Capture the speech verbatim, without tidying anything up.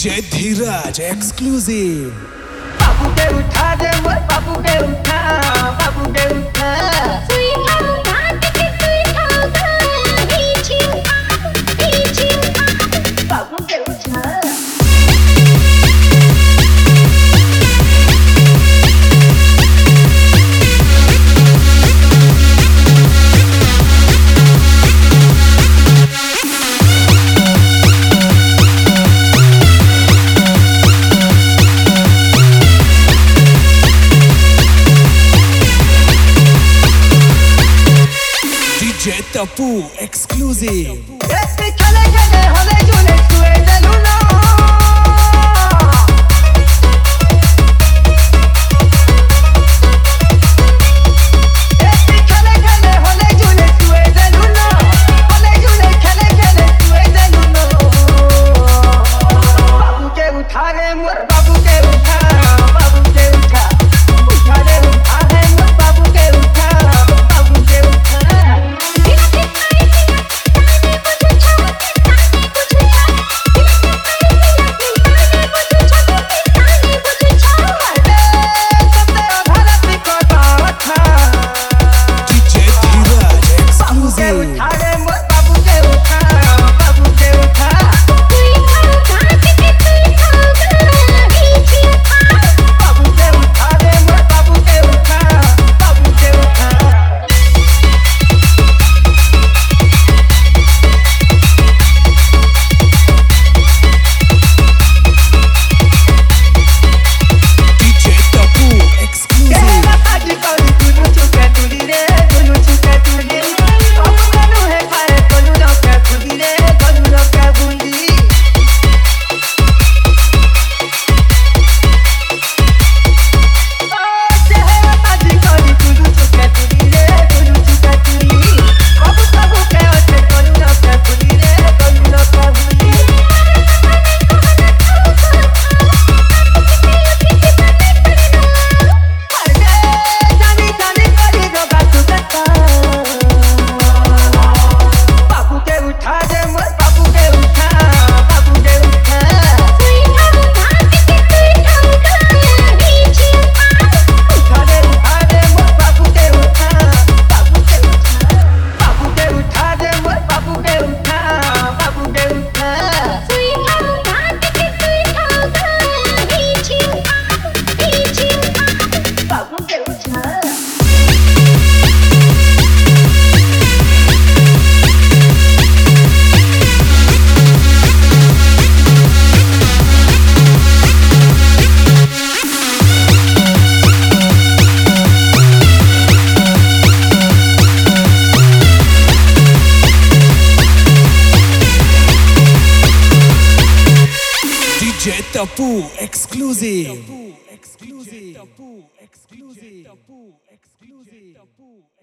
DJ धीरज exclusive. बाबू के उठा दे मोर बाबू के उठा, बाबू के उठा सुई खाओ घाट के सुई खाओ पीछे पीछे बाबू के उठा। DJ Tapu exclusive. ऐसे चले चले होले जुले सुए जलूना ऐसे चले चले होले जुले सुए जलूना होले जुले चले चले सुए जलूना। बाबू के उठा रे मोर बाबू के उठा, बाबू के उठा उठा रे उठा रे मोर बाबू के उठा, बाबू के उठा। DJ Tapu exclusive. एक्सक्लूसिव।